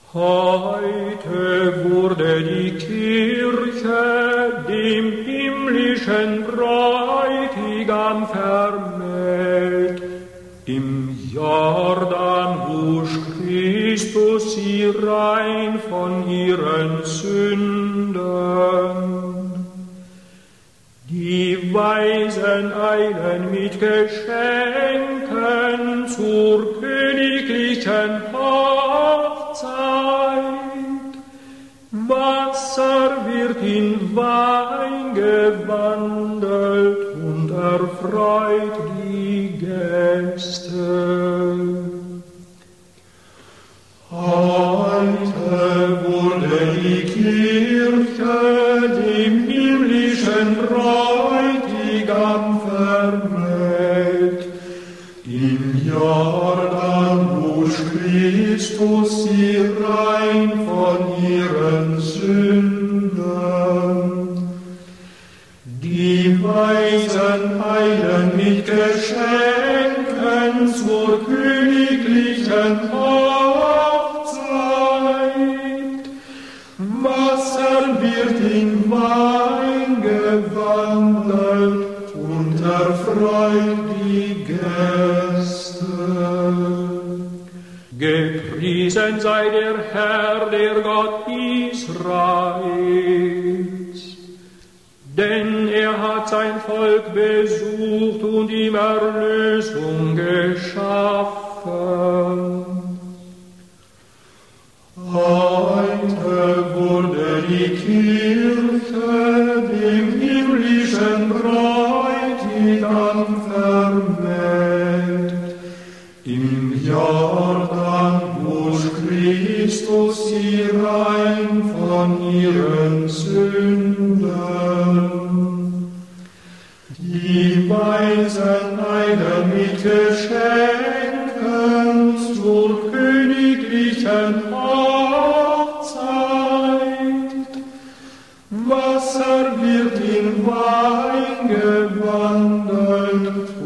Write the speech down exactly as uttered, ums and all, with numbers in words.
Heute wurde die Kirche dem himmlischen Bräutigam vermählt. Im Jordan wusch Christus sie rein von ihren Sünden. Die Weisen eilen mit Geschenken zur königlichen Hochzeit. Wasser wird in Wein gewandelt und erfreut die Gäste. Heute wurde die Kirche dem himmlischen Bräutigam vermählt. Im Jordan wusch Christus sie rein von ihren Sünden. Die Weisen eilen mit Geschenken zur königlichen Hochzeit. Wasser wird in Wein gewandelt und erfreut die Gäste. Gepriesen sei der Herr, der Gott Israels, denn er hat sein Volk besucht und ihm Erlösung geschaffen. Heute wurde die Kirche dem himmlischen Bräutigam vermählt. Im Jordan wusch Christus sie rein von ihren Sünden. Die Weisen eilen mit Geschenken zur königlichen Hochzeit. Wasser wird in Wein gewandelt